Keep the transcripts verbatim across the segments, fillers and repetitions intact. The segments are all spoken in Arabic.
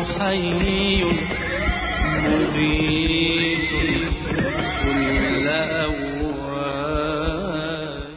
حي مغيث كل أواب.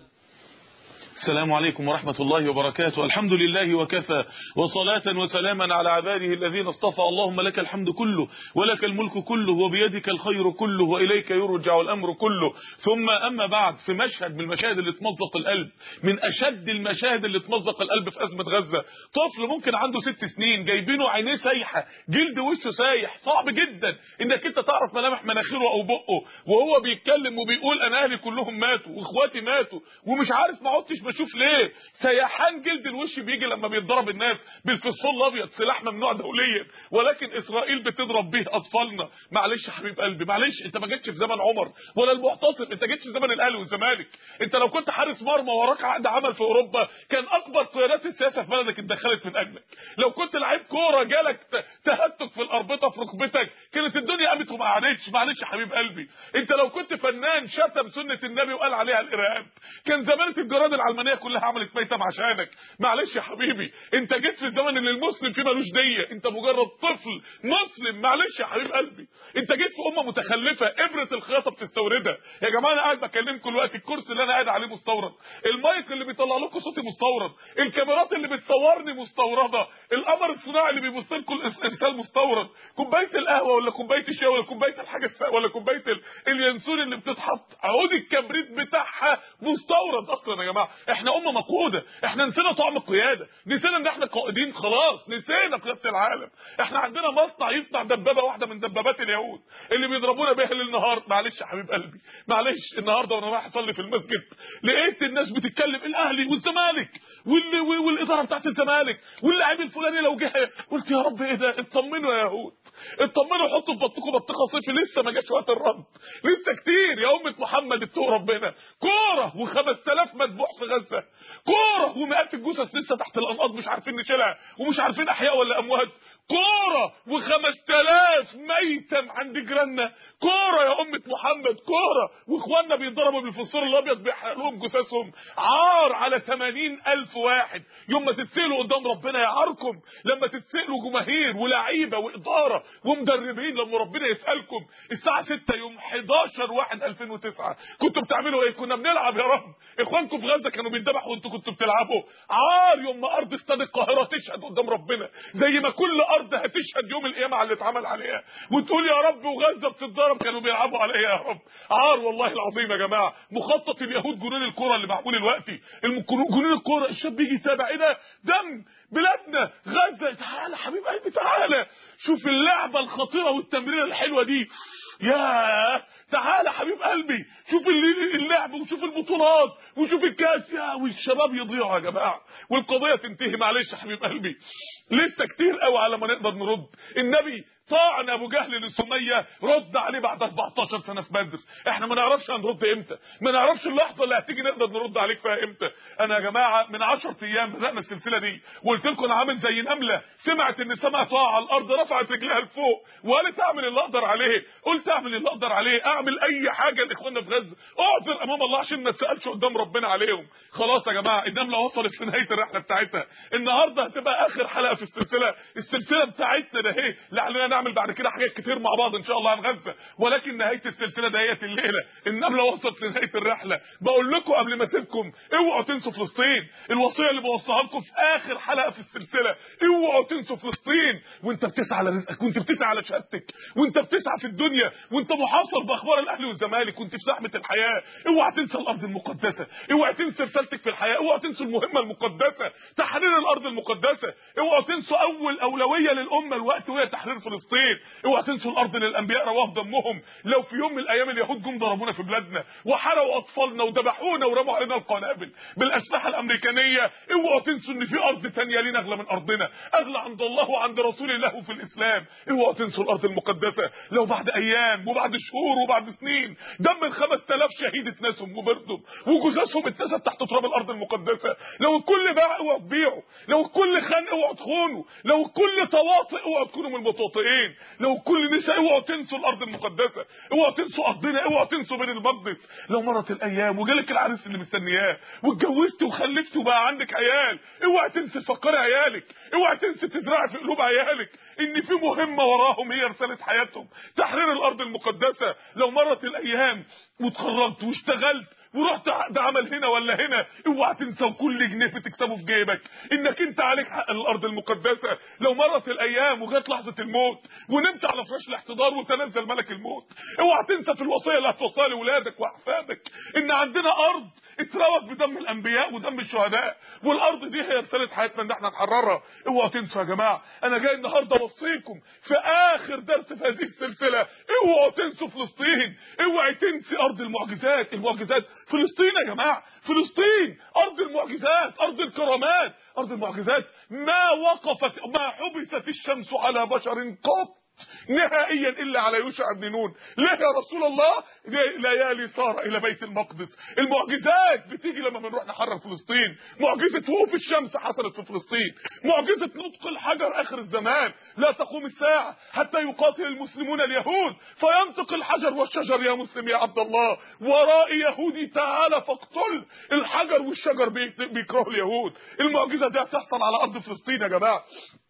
السلام عليكم ورحمة الله وبركاته. الحمد لله وكفى، وصلاة وسلاما على عباده الذين اصطفى. اللهم لك الحمد كله ولك الملك كله وبيدك الخير كله وإليك يرجع الأمر كله. ثم أما بعد، في مشهد من المشاهد اللي تمزق القلب، من أشد المشاهد اللي تمزق القلب في أزمة غزة، طفل ممكن عنده ست سنين جايبينه عينيه سايحة، جلد وشه سايح، صعب جدا انك انت تعرف ملامح مناخيره او بقه وهو بيتكلم وبيقول انا اهلي كلهم ماتوا واخواتي ماتوا ومش عارف ما عدتش بشوف ليه. سيحان جلد الوش بيجي لما بيتضرب الناس بالفسفور الابيض، سلاح ممنوع دوليا، ولكن اسرائيل بتضرب به اطفالنا. معلش يا حبيب قلبي، معلش، انت ما جيتش في زمن عمر ولا المعتصم، انت جيت في زمن الاهلي والزمالك. انت لو كنت حارس مرمى وراك عقد عمل في اوروبا كان اكبر قيادات السياسه في بلدك اتدخلت من اجلك. لو كنت لعيب كوره جالك تهتك في الاربطه في ركبتك كانت الدنيا قامت وما قعدتش. معلش يا حبيب قلبي، انت لو كنت فنان شتم سنه النبي وقال عليها الارهاب كان زمانه الجرائد العلمانيه كلها عملت ميتم عشانك. معلش يا حبيبي، انت جيت في الزمن اللي المسلم فيه ملوش ديه، انت مجرد طفل مسلم. معلش يا حبيب قلبي، انت جيت في امه متخلفه، ابره الخياطه بتستوردها. يا جماعه انا قاعد بكلمكم دلوقتي، الكرسي اللي انا قاعد عليه مستورد، المايك اللي بيطلع لكم صوتي مستورد، الكاميرات اللي بتصورني مستورده، القمر الصناعي اللي بيبص لكم الارسال مستورد، كوبايه القهوه ولا كوبايه الشاي ولا كوبايه الحاجه الساقعه ولا كوبايه اليانسون اللي بتتحط عود الكبريت بتاعها مستورد اصلا. يا جماعه احنا امه مقوده، احنا نسينا طعم القياده، نسينا ان احنا قائدين خلاص، نسينا قياده العالم. احنا عندنا مصنع يصنع دبابه واحده من دبابات اليهود اللي بيضربونا بيها ليل نهار. معلش يا حبيب قلبي، معلش، النهارده وانا رايح اصلي في المسجد لقيت الناس بتتكلم الاهلي والزمالك واللي والاداره بتاعت الزمالك واللاعب الفلاني لو جه، قلت يا رب ايه ده؟ اطمنوا يا يهود، اطمنوا، حطوا في بطكم بطيخه صيفي، لسه ما جاش وقت الرد، لسه كتير يا امه محمد اتقوا ربنا. كوره وخمس آلاف مذبوح في غزه، كوره ومئات الجثث لسه تحت الانقاض مش عارفين نشيلها ومش عارفين احياء ولا اموات، كوره وخمس آلاف ميتم عند جيراننا، كوره يا امه محمد، كوره واخواننا بيتضربوا بالفسفور الابيض بيحرق لهم جثثهم. عار على ثمانين ألف واحد. يوم ما تتسالوا قدام ربنا يعاركم، لما تتسالوا جماهير ولاعيبه واداره ومدربين، لما ربنا يسالكم الساعه ستة يوم حداشر واحد ألفين وتسعة كنتوا بتعملوا ايه؟ كنا بنلعب يا رب. اخوانكم في غزه كانوا بيتذبحوا وانتوا كنتوا بتلعبوا. عار يوم ما ارض استاد القاهره تشهد قدام ربنا، زي ما كل ارض هتشهد يوم القيامه على اللي اتعمل عليها، وتقول يا رب وغزه بتتضرب كانوا بيلعبوا عليها يا رب. عار والله العظيم يا جماعه. مخطط اليهود جنون الكره اللي معمول دلوقتي، جنون الكره، الشاب يجي يتابع ايه ده؟ دم بلادنا غزه. تعالى حبيب قلبي، تعالى شوف اللعبه الخطيره والتمريره الحلوه دي. يا تعالى حبيب قلبي، شوف اللعب وشوف البطولات وشوف الكاس، يا والشباب يضيعوا يا جماعه والقضيه تنتهي. معلش يا حبيب قلبي، لسه كتير قوي على ما نقدر نرد. النبي طعن ابو جهل لسميه، رد عليه بعد أربعتاشر سنه في بدر. احنا ما نعرفش هنرد امتى، ما نعرفش اللحظه اللي هتيجي نقدر نرد عليك فيها امتى. انا يا جماعه من عشرة ايام بدانا السلسله دي وقلت لكم انا عامل زي نمله سمعت ان السماء طاعه على الارض، رفعت رجلها لفوق وقالت اعمل اللي اقدر عليه. قلت اعمل اللي اقدر عليه، اعمل اي حاجه لاخواننا في غزه، اعذر امام الله عشان ما تسالش قدام ربنا عليهم. خلاص يا جماعه، النمله وصلت لنهايه الرحله بتاعتها. النهارده هتبقى اخر حلقه في السلسله، السلسله بتاعتنا ده اهي، لعلنا نعمل بعد كده حاجات كتير مع بعض ان شاء الله عن غزه، ولكن نهايه السلسله دهيت الليله. النمله وصلت لنهايه الرحله. بقول لكم قبل ما اسيبكم اوعوا تنسوا فلسطين، الوصيه اللي بوصيها لكم في اخر حلقه في السلسله، اوعوا تنسوا فلسطين. وانت بتسعى على رزقك، وانت بتسعى على شهادتك، وانت بتسعى في الدنيا، وانت محاصر باخبار الاهلي والزمالك، وانت في زحمه الحياه، اوعى تنسى الارض المقدسه، اوعى تنسى رسالتك في الحياه، اوعى تنسوا المهمه المقدسه تحرير الارض المقدسه، اوعى تنسوا اول اولويه للامه الوقت وهي تحرير فلسطين، اوعى تنسوا الارض اللي الانبياء رواها دمهم. لو في يوم من الايام اليهود جم ضربونا في بلادنا وحرقوا اطفالنا وذبحونا ورموا علينا القنابل بالاسلحه الامريكانيه، اوعوا تنسوا ان في ارض ثانيه لينا اغلى من ارضنا، اغلى عند الله وعند رسول الله وفي الاسلام. اوعوا تنسوا الارض المقدسه. لو بعد ايام وبعد شهور وبعد سنين دم ال خمسة آلاف شهيد اتنسم وبردهم وجثثهم اتنست تحت تراب الارض المقدسه، لو الكل باع اوعوا تبيعوا، لو الكل خان اوعوا تخونوا، لو الكل تواطئ اوعوا تكونوا من المتواطئين، لو الكل نساء اوعوا تنسوا الارض المقدسه، اوعوا تنسوا ارضنا، اوعوا تنسوا بين المقدس. لو مرت الايام وجالك العريس اللي مستنياه واتجوزت وخلفت وبقى عندك عيال، اوعى تنسي تفكري عيالك، اوعى تنسي تزرعي في قلوب عيالك ان في مهمه وراهم هي رساله حياتهم تحرير الارض المقدسه. لو مرت الايام واتخرجت واشتغلت ورحت عقد عمل هنا ولا هنا، اوعى تنسى كل جنيه بتكسبه في جيبك انك انت عليك حق الارض المقدسه. لو مرت الايام وجت لحظه الموت ونمت على فراش الاحتضار وتنزل ملك الموت، اوعى تنسى في الوصيه اللي هتوصيها لاولادك واحفادك ان عندنا ارض اتروت بدم الانبياء ودم الشهداء، والارض دي هي رساله حياتنا ان احنا نحررها. اوعوا تنسوا يا جماعه، انا جاي النهارده اوصيكم في اخر درس في هذه السلسله، اوعوا تنسوا فلسطين، اوعي تنسي ارض المعجزات. المعجزات فلسطين يا جماعه، فلسطين ارض المعجزات، ارض الكرامات، ارض المعجزات. ما وقفت ما حبست الشمس على بشر قط نهائيا الا على يوشع بن نون. ليه يا رسول الله؟ ليالي صار الى بيت المقدس. المعجزات بتيجي لما بنروح نحرر فلسطين. معجزه وقوف الشمس حصلت في فلسطين، معجزه نطق الحجر اخر الزمان، لا تقوم الساعه حتى يقاتل المسلمون اليهود فينطق الحجر والشجر يا مسلم يا عبد الله ورائي يهودي تعالى فاقتل. الحجر والشجر بيكرهوا اليهود. المعجزه دي هتحصل على ارض فلسطين يا جماعه.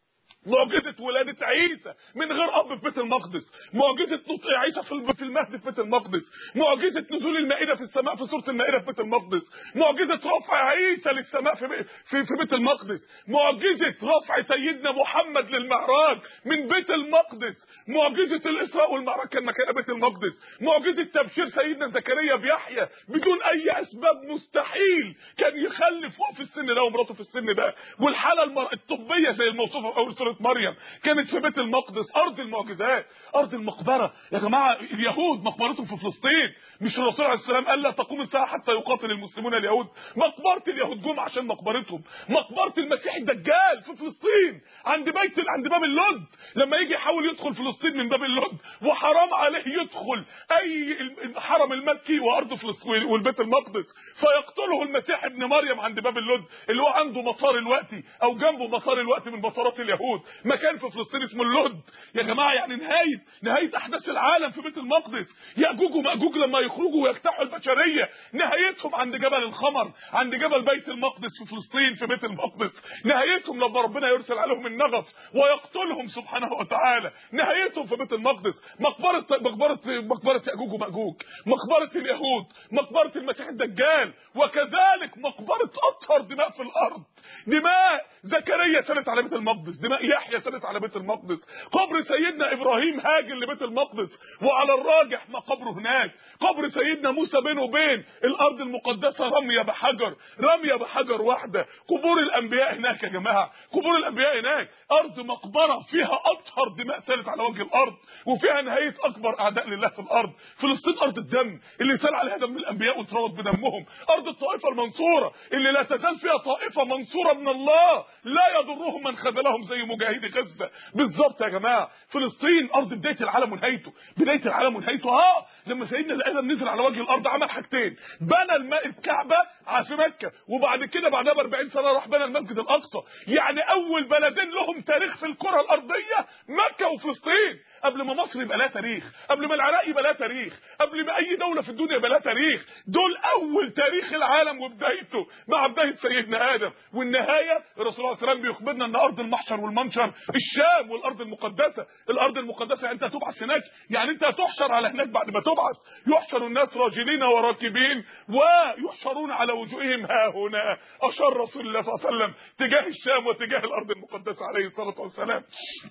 معجزه ولاده عيسى من غير اب في بيت المقدس، معجزه نطق عيسى في المهد في بيت المقدس، معجزه نزول المائده في السماء في سوره المائده في بيت المقدس، معجزه رفع عيسى للسماء في في, في بيت المقدس، معجزه رفع سيدنا محمد للمعراج من بيت المقدس، معجزه الاسراء والمعراج كان مكان بيت المقدس، معجزه تبشير سيدنا زكريا بيحيى بدون اي اسباب مستحيل كان يخلف في السن ده ومراته في السن ده، والحاله المر... الطبيه زي الموصوفه في اول سوره مريم كانت في بيت المقدس. ارض المعجزات، ارض المقبره يا جماعه. اليهود مقبرتهم في فلسطين، مش الرسول عليه السلام قال لا تقوم الساعه حتى يقاتل المسلمون اليهود؟ مقبره اليهود جم عشان مقبرتهم. مقبره المسيح الدجال في فلسطين عند بيت عند باب اللد، لما يجي يحاول يدخل فلسطين من باب اللد وحرام عليه يدخل اي الحرم المكي وارض فلسطين والبيت المقدس فيقتله المسيح ابن مريم عند باب اللد اللي هو عنده مطار الوقتي او جنبه مطار الوقتي من مطارات اليهود، مكان في فلسطين اسمه اللد يا جماعه. يعني نهايه نهايه احداث العالم في بيت المقدس. ياجوج وماجوج لما يخرجوا ويجتاحوا البشريه نهايتهم عند جبل الخمر، عند جبل بيت المقدس في فلسطين في بيت المقدس. نهايتهم لما ربنا يرسل عليهم النغف ويقتلهم سبحانه وتعالى، نهايتهم في بيت المقدس. مقبره مقبره مقبره ياجوج وماجوج، مقبره اليهود، مقبره المسيح الدجال، وكذلك مقبره اطهر دماء في الارض. دماء زكريا سالت على بيت المقدس، دماء يحيى سالت على بيت المقدس، قبر سيدنا ابراهيم هاجر لبيت المقدس وعلى الراجح ما قبره هناك، قبر سيدنا موسى بينه وبين الارض المقدسه رميه بحجر، رميه بحجر واحده. قبور الانبياء هناك يا جماعه، قبور الانبياء هناك. ارض مقبره فيها اطهر دماء سالت على وجه الارض وفيها نهايه اكبر اعداء لله في الارض. فلسطين ارض الدم اللي سال عليها دم الانبياء واتروت بدمهم. ارض الطائفه المنصوره اللي لا تزال فيها طائفه منصوره من الله لا يضرهم من خذلهم زي مجاهدي غزه بالظبط يا جماعه. فلسطين ارض بدايه العالم ونهايته، بدايه العالم ونهايته. اه لما سيدنا ادم نزل على وجه الارض عمل حاجتين، بنى الماء الكعبه في مكه وبعد كده بعدها ب أربعين سنه راح بنى المسجد الاقصى. يعني اول بلدين لهم تاريخ في الكره الارضيه مكه وفلسطين. قبل ما مصر يبقى لها تاريخ، قبل ما العراق يبقى لها تاريخ، قبل ما اي دوله في الدنيا يبقى لها تاريخ، دول اول تاريخ العالم وبدايته مع بدايه سيدنا ادم. والنهايه الرسول صلى الله عليه وسلم بيخبرنا ان ارض المحشر والمنشر الشام والارض المقدسه. الارض المقدسه يعني انت هتبعث هناك، يعني انت هتحشر على هناك بعد ما تبعث. يحشر الناس راجلين وراكبين ويحشرون على وجوههم ها هنا. اشار رسول الله صلى الله عليه وسلم تجاه الشام وتجاه الارض المقدسه عليه الصلاه والسلام.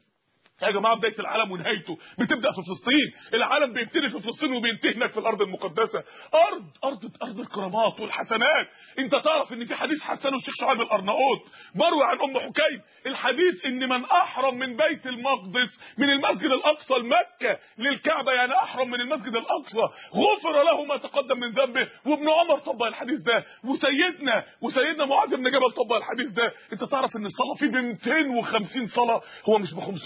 يا جماعه بدايه العالم ونهايته بتبدا في فلسطين. العالم بيبتدي في فلسطين وبينتهي هناك في الارض المقدسه. ارض ارض ارض الكرامات والحسنات. انت تعرف ان في حديث حسنه الشيخ شعيب الارناؤوط مروي عن ام حكيم، الحديث ان من احرم من بيت المقدس من المسجد الاقصى لمكه للكعبه، يعني احرم من المسجد الاقصى غفر له ما تقدم من ذنبه. وابن عمر طبق الحديث ده، وسيدنا وسيدنا معاذ بن جبل طبق الحديث ده. انت تعرف ان الصلاه فيه ب مئتين وخمسين صلاه، هو مش ب خمسمية، لا ده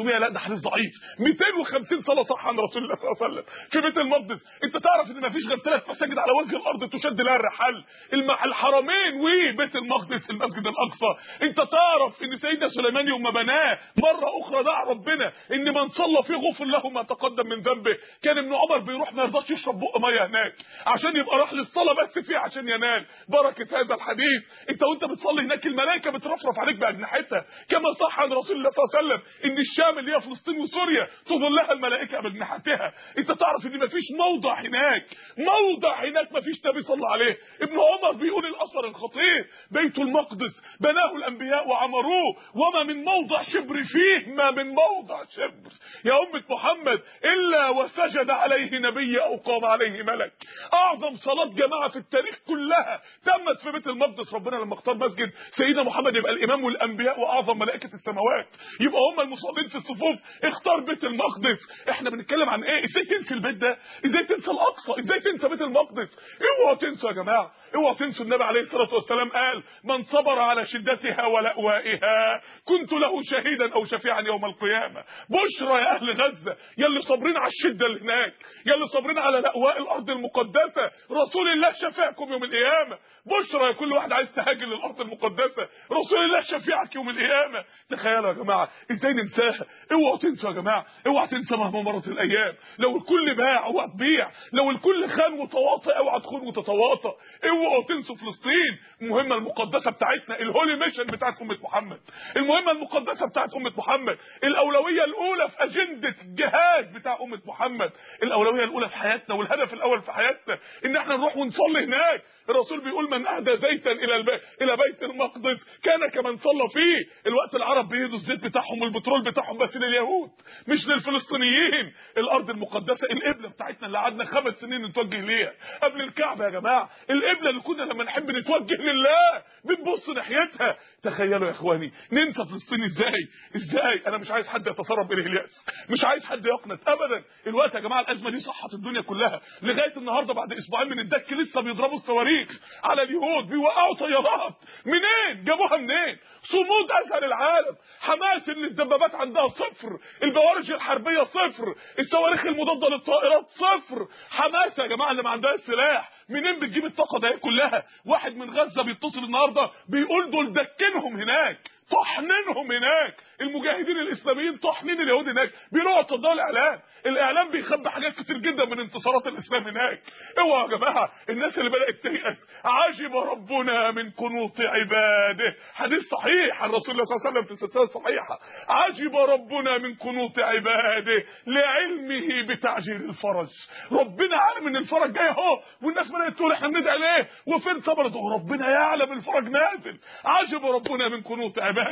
حديث ضعيف. مئتين وخمسين صلاه صح عن رسول الله صلى الله عليه وسلم في بيت المقدس. انت تعرف ان مفيش غير ثلاث مساجد على وجه الارض تشد لها الرحال، الحرمين وبيت المقدس المسجد الاقصى. انت تعرف ان سيدنا سليمان يوم ما بناه مره اخرى دعا ربنا ان من صلى فيه غفر له ما تقدم من ذنبه. كان ابن عمر بيروح ما يرضاش يشرب بق ميه هناك عشان يبقى راح للصلاه بس فيه عشان ينال بركه هذا الحديث. انت وانت بتصلي هناك الملائكه بترفرف عليك باجنحتها، كما صح عن رسول الله صلى الله عليه وسلم ان الشام اللي هي فلسطين وسوريا تظلها الملائكه باجنحتها. انت تعرف ان مفيش موضع هناك موضع هناك مفيش نبي صلى عليه. ابن عمر بيقول الاثر الخطير: بيت المقدس بناه الانبياء وعمروه وما من موضع شبر فيه، ما من موضع شبر يا امه محمد الا وسجد عليه نبي او قام عليه ملك. اعظم صلاه جماعه في التاريخ كلها تمت في بيت المقدس. ربنا لما اختار مسجد سيدنا محمد يبقى الامام والانبياء واعظم ملائكه السماوات يبقى هم المصلين في الصفوف، اختار بيت المقدس. احنا بنتكلم عن ايه؟ ازاي تنسى البيت ده؟ ازاي تنسى الاقصى؟ ازاي تنسى بيت المقدس؟ اوعوا تنسوا يا جماعه، اوعوا تنسوا النبي عليه الصلاه والسلام قال: من صبر على شدتها ولأوائها كنت له شهيدا او شفيعا يوم القيامه. بشرى يا اهل غزه يلي صابرين على الشده اللي هناك، يلي صابرين على لأواء الارض المقدسه، رسول الله شفيعكم يوم القيامه. بشرى يا كل واحد عايز تهاجر للارض المقدسه، رسول الله شفيعك يوم القيامه. تخيلوا يا جماعه ازاي ننساها؟ اوعوا تنسوا يا جماعه، اوعوا تنسوا مهما مرت الايام. لو الكل باع اوعى تبيع، لو الكل خان وتواطئ اوعى تخون وتتواطئ. اوعوا تنسوا فلسطين، المهمه المقدسه بتاعتنا، الهولي ميشن بتاعت امه محمد، المهمه المقدسه بتاعت امه محمد، الاولويه الاولى في اجنده الجهاد بتاع امه محمد، الاولويه الاولى في حياتنا والهدف الاول في حياتنا ان احنا نروح ونصلي هناك. الرسول بيقول: من اهدى زيتا الى البي... الى بيت المقدس كان كمن صلى فيه. الوقت العرب بيهدوا الزيت بتاعهم والبترول بتاعهم بس لليهود مش للفلسطينيين. الارض المقدسه القبله بتاعتنا اللي قعدنا خمس سنين نتوجه ليها قبل الكعبه يا جماعه، القبله اللي كنا لما نحب نتوجه لله بنبص ناحيتها. تخيلوا يا اخواني ننسى فلسطين ازاي؟ ازاي؟ انا مش عايز حد يتسرب اليه الياس، مش عايز حد يقنط ابدا. الوقت يا جماعه الازمه دي صحت الدنيا كلها لغايه النهارده بعد اسبوعين من الدك لسه بيضربوا الصواريخ على اليهود، بيوقعوا طيارات. منين جابوها؟ منين؟ صمود ازهر العالم. حماس اللي الدبابات عندها صفر، البوارج الحربيه صفر، الصواريخ المضاده للطائرات صفر. حماس يا جماعه اللي ما عندها السلاح منين بتجيب الطاقه دي كلها؟ واحد من غزه بيتصل النهارده بيقول دول دكنهم هناك، طحنينهم هناك، المجاهدين الاسلاميين طحنين اليهود هناك. بيروحوا تصدقوا الاعلام، الاعلام بيخبي حاجات كتير جدا من انتصارات الاسلام هناك. اوعوا يا جماعه الناس اللي بدات تيأس. عجب ربنا من قنوط عباده، حديث صحيح عن رسول الله صلى الله عليه وسلم في السلسله الصحيحه. عجب ربنا من قنوط عباده لعلمه بتعجيل الفرج. ربنا عالم ان الفرج جاي اهو، والناس بدات تقول احنا بندعي ليه وفين صبرت؟ ربنا يعلم الفرج نازل. عجب ربنا من قنوط عباده.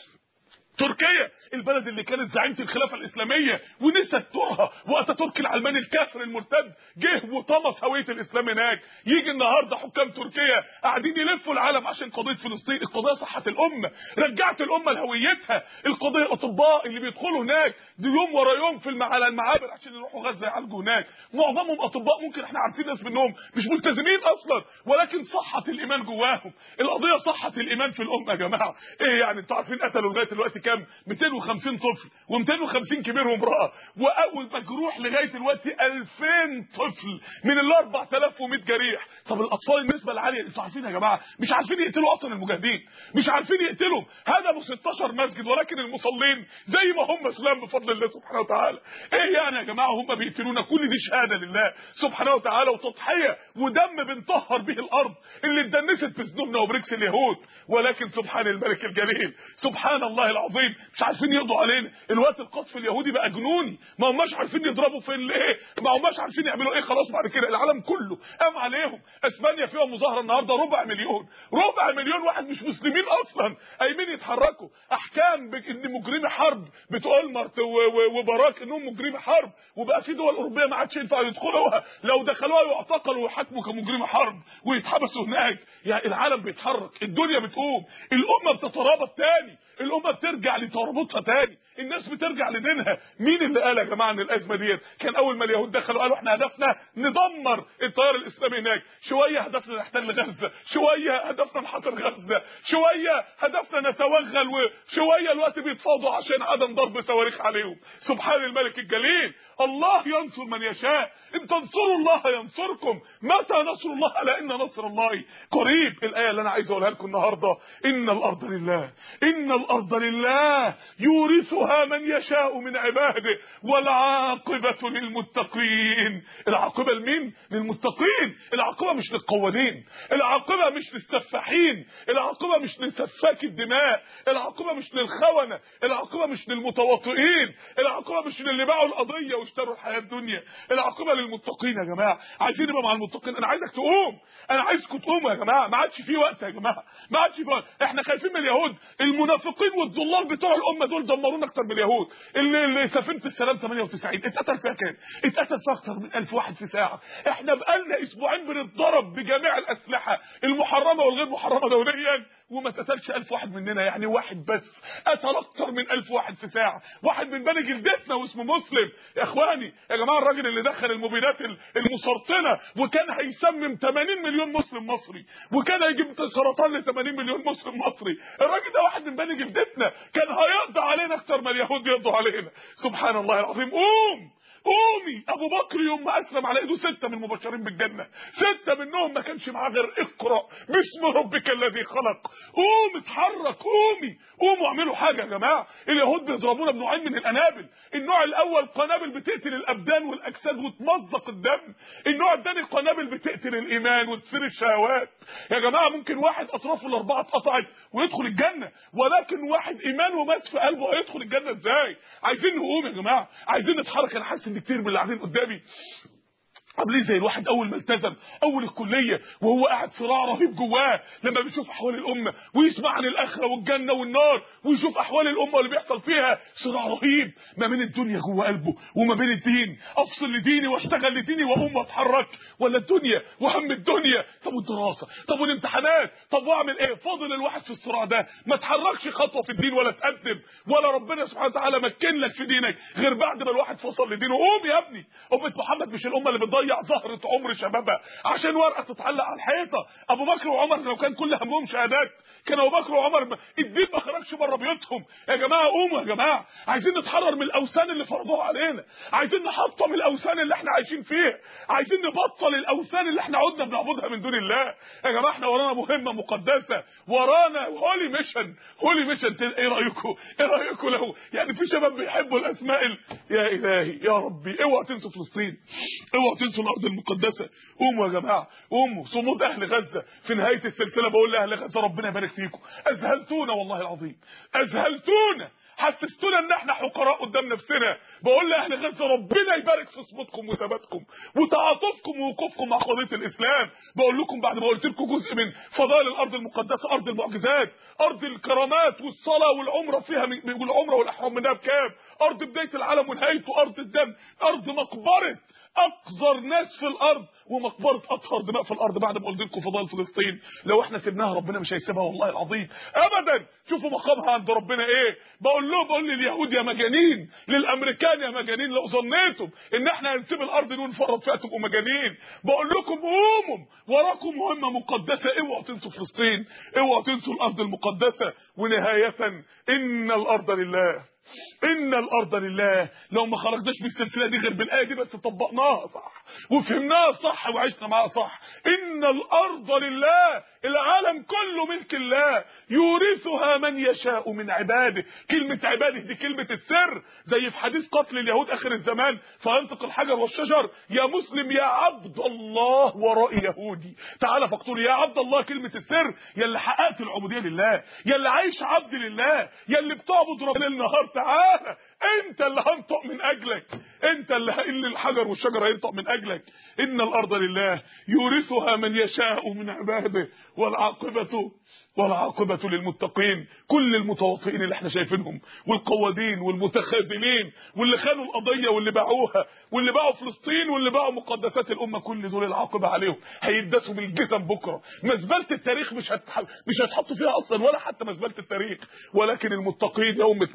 تركيا البلد اللي كانت زعيمه الخلافه الاسلاميه ونست ترها واتاتورك العلماني الكافر المرتد جه وطمس هويه الاسلام هناك. يجي النهارده حكام تركيا قاعدين يلفوا العالم عشان قضيه فلسطين. القضيه صحت الامه، رجعت الامه لهويتها. القضيه الاطباء اللي بيدخلوا هناك دي يوم ورا يوم في على المعابر عشان يروحوا غزه يعالجوا هناك، معظمهم اطباء ممكن احنا عارفين ناس منهم مش ملتزمين اصلا، ولكن صحت الايمان جواهم. القضيه صحت الايمان في الامه يا جماعه. ايه يعني انتوا عارفين قتلوا لغايه دلوقتي كام؟ مئتين وخمسين طفل ومئتين وخمسين كبير وامراه، واول مجروح لغايه دلوقتي ألفين طفل من ال أربعة آلاف ومئة جريح. طب الاطفال النسبه العاليه انتوا عارفين يا جماعه مش عارفين يقتلوا اصلا المجاهدين، مش عارفين يقتلهم. هدموا ستاشر مسجد ولكن المصلين زي ما هم اسلام بفضل الله سبحانه وتعالى. ايه يعني يا جماعه هم بيقتلونا؟ كل دي شهاده لله سبحانه وتعالى وتضحيه ودم بنطهر به الارض اللي اتدنست بذنوبنا وبركس اليهود. ولكن سبحان الملك الجليل، سبحان الله العظيم، مش عارفين يقضوا علينا. الوقت القصف اليهودي بقى جنوني، ما هماش عارفين يضربوا فين ليه، ما هماش عارفين يعملوا ايه. خلاص بعد كده العالم كله قام عليهم. اسبانيا فيها مظاهره النهارده ربع مليون، ربع مليون واحد مش مسلمين اصلا قايمين يتحركوا. احكام ان مجرمي حرب بتقول مرت وبراك انهم مجرمي حرب، وبقى في دول اوروبيه ما عادش ينفع يدخلوها، لو دخلوها يعتقلوا ويحاكموا كمجرمي حرب ويتحبسوا هناك. يعني العالم بيتحرك، الدنيا بتقوم، الامه بتترابط تاني، الامه بترجع لترابطها تاني. الناس بترجع لدينها. مين اللي قال يا جماعه ان الازمه ديت كان اول ما اليهود دخلوا قالوا احنا هدفنا ندمر التيار الاسلامي هناك، شويه هدفنا نحتل غزه، شويه هدفنا نحاصر غزه، شويه هدفنا نتوغل، وشويه الوقت بيتفاوضوا عشان عدم ضرب صواريخ عليهم. سبحان الملك الجليل. الله ينصر من يشاء، ان تنصروا الله ينصركم. متى نصر الله؟ الا ان نصر الله قريب. الايه اللي انا عايز اقولها لكم النهارده، ان الارض لله، ان الارض لله يورثها من يشاء من عباده والعاقبه للمتقين. العاقبه لمين؟ للمتقين. العاقبه مش للقوانين، العاقبه مش للسفاحين، العاقبه مش لسفاك الدماء، العاقبه مش للخونه، العاقبه مش للمتواطئين، العاقبه مش للي باعوا القضيه واشتروا الحياه الدنيا، العاقبه للمتقين. يا جماعه عايزين نبقى مع المتقين. انا عايزك تقوم، انا عايزكم تقوموا يا جماعه. ما عادش في وقت يا جماعه، ما عادش في وقت. احنا خايفين من اليهود، المنافقين والضلال بتوع الامه دول دمرونا اكتر من اليهود. اللي, اللي سفينه السلام ثمانية وتسعين اتقتل فيها كام؟ اتقتل فيها اكتر من ألف واحد في ساعه. احنا بقالنا اسبوعين بنتضرب بجميع الاسلحه المحرمه والغير محرمه دوليا وما اتقتلش ألف واحد مننا. يعني واحد بس قتل اكتر من ألف واحد في ساعه، واحد من بني جلدتنا واسمه مسلم. يا اخواني يا جماعه، الراجل اللي دخل المبيدات المسرطنه وكان هيسمم ثمانين مليون مسلم مصري، وكان هيجيب سرطان ل ثمانين مليون مسلم مصري، الراجل ده واحد من بني جلدتنا، كان هيقضي علينا اكتر ما اليهود يقضوا علينا. سبحان الله العظيم. قوم قومي. ابو بكر يوم ما اسلم على ايده سته من المبشرين بالجنه، سته منهم ما كانش معاه غير اقرا باسم ربك الذي خلق. قوم اتحرك، قومي قوموا اعملوا حاجه يا جماعه. اليهود بيضربونا بنوعين من القنابل. النوع الاول قنابل بتقتل الابدان والاجساد وتمزق الدم، النوع الثاني قنابل بتقتل الايمان وتثير الشهوات. يا جماعه ممكن واحد اطرافه الاربعه اتقطعت ويدخل الجنه، ولكن واحد ايمانه مات في قلبه هيدخل الجنه ازاي؟ عايزين نقوم يا جماعه، عايزين نتحرك. انا حاسس ان كتير من اللي قاعدين قدامي عاملين زي الواحد اول ما التزم اول الكليه وهو قاعد صراع رهيب جواه، لما بيشوف احوال الامه ويسمع عن الاخره والجنه والنار ويشوف احوال الامه واللي بيحصل فيها، صراع رهيب ما بين الدنيا جوه قلبه وما بين الدين. افصل لديني واشتغل لديني واقوم واتحرك، ولا الدنيا وهم الدنيا، طب والدراسه، طب والامتحانات، طب واعمل ايه؟ فاضل الواحد في الصراع ده ما تحركش خطوه في الدين ولا تقدم، ولا ربنا سبحانه وتعالى مكن لك في دينك غير بعد ما الواحد فصل لدينه. قوم يا ابني. امه محمد مش الامه اللي بتضيع ظهرة عمر شبابها عشان ورقه تتعلق على الحيطه. ابو بكر وعمر لو كان كل همهم شهادات كان ابو بكر وعمر الدين ما خرجش بره بيوتهم. يا جماعه قوموا يا جماعه، عايزين نتحرر من الاوثان اللي فرضوها علينا، عايزين نحطم الاوثان اللي احنا عايشين فيها، عايزين نبطل الاوثان اللي احنا عدنا بنعبدها من دون الله. يا جماعه احنا ورانا مهمه مقدسه، ورانا هولي ميشن، هولي ميشن. ايه رايكم؟ ايه رايكم لو يعني في شباب بيحبوا الاسماء ال... يا الهي يا ربي اوعوا تنسوا فلسطين، اوعوا تنسوا الارض المقدسه. قوموا يا جماعه قوموا. صمود اهل غزه في نهايه السلسله بقول لاهل غزه ربنا يبارك فيكم، اذهلتونا والله العظيم، اذهلتونا، حسستونا ان احنا حقراء قدام نفسنا. بقول لاهل غزه ربنا يبارك في صمودكم وثباتكم وتعاطفكم ووقوفكم مع قضيه الاسلام. بقول لكم بعد ما قلت لكم جزء من فضائل الارض المقدسه، ارض المعجزات، ارض الكرامات والصلاه والعمره فيها، والعمره والاحرام منها بكام، ارض بدايه العالم ونهايته، ارض الدم، ارض مقبره اقذر ناس في الارض ومقبره اطهر دماء في الارض. بعد ما قلت لكم فضائل فلسطين لو احنا سيبناها ربنا مش هيسيبها والله العظيم ابدا. شوفوا مقامها عند ربنا ايه. بقول له بقول لليهود يا مجانين، للامريكان يا مجانين، لو ظنيتم ان احنا هنسيب الارض دي ونفرط فيها تبقوا مجانين. بقول لكم قوموا، وراكم مهمه مقدسه، اوعوا تنسوا فلسطين، اوعوا تنسوا الارض المقدسه. ونهايه ان الارض لله، ان الارض لله. لو ما خرجناش بالسلسله دي غير بالايه دي بس طبقناها صح وفهمناها صح وعشنا معاها صح، ان الارض لله، العالم كله ملك الله، يورثها من يشاء من عباده. كلمه عباده دي كلمه السر، زي في حديث قتل اليهود اخر الزمان، فينطق الحجر والشجر يا مسلم يا عبد الله وراء يهودي تعالى فاقتل. يا عبد الله كلمه السر، يا اللي حققت العبوديه لله، يا اللي عايش عبد لله، يا اللي بتعبد ربنا النهار، تعالى انت اللي هنطق من اجلك، انت اللي اللي الحجر والشجر هينطق من اجلك. ان الارض لله يورثها من يشاء من عباده والعاقبه والعاقبه للمتقين. كل المتواطئين اللي احنا شايفينهم والقوادين والمتخاذلين واللي خانوا القضيه واللي باعوها واللي باعوا فلسطين واللي باعوا مقدسات الامه، كل دول العاقبه عليهم هيدسوا بالجزم بكره. مزبله التاريخ مش هتح... مش هتحطوا فيها اصلا ولا حتى مزبله التاريخ، ولكن المتقين يا امه محمد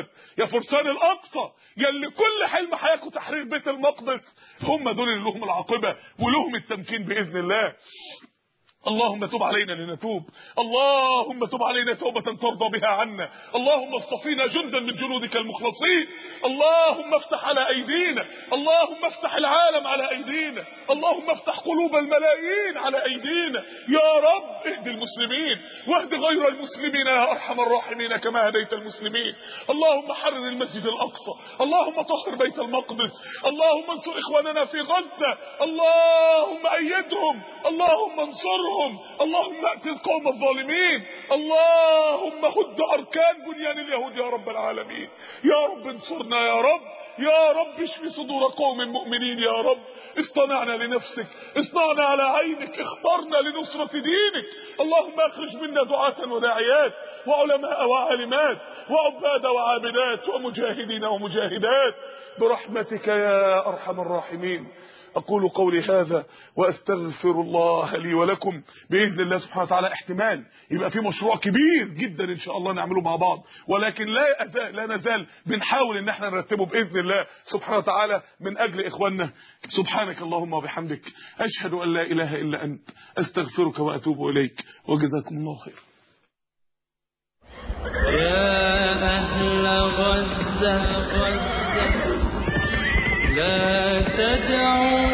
يا فرسان الاقصى يلي كل حلم حياتكم تحرير بيت المقدس، هم دول اللي لهم العاقبه ولهم التمكين باذن الله. اللهم تب علينا لنتوب، اللهم تب علينا توبة ترضى بها عنا، اللهم اصطفينا جندا من جنودك المخلصين، اللهم افتح على ايدينا، اللهم افتح العالم على ايدينا، اللهم افتح قلوب الملايين على ايدينا يا رب. اهد المسلمين واهد غير المسلمين يا ارحم الراحمين كما هديت المسلمين. اللهم حرر المسجد الاقصى، اللهم طهر بيت المقدس، اللهم انصر اخواننا في غزة، اللهم ايدهم، اللهم انصرهم، اللهم ائت القوم الظالمين، اللهم هد اركان بنيان اليهود يا رب العالمين. يا رب انصرنا يا رب، يا رب اشف صدور قوم مؤمنين يا رب. اصطنعنا لنفسك، اصنعنا على عينك، اخترنا لنصرة دينك. اللهم اخرج منا دعاة وداعيات وعلماء وعالمات وعباد وعابدات ومجاهدين ومجاهدات برحمتك يا ارحم الراحمين. أقول قولي هذا وأستغفر الله لي ولكم. بإذن الله سبحانه وتعالى احتمال يبقى في مشروع كبير جدا إن شاء الله نعمله مع بعض، ولكن لا أزال لا نزال بنحاول إن احنا نرتبه بإذن الله سبحانه وتعالى من أجل إخواننا. سبحانك اللهم وبحمدك، أشهد أن لا إله إلا أنت، أستغفرك وأتوب إليك، وجزاكم الله خير. يا أهل غزة لا تدعوا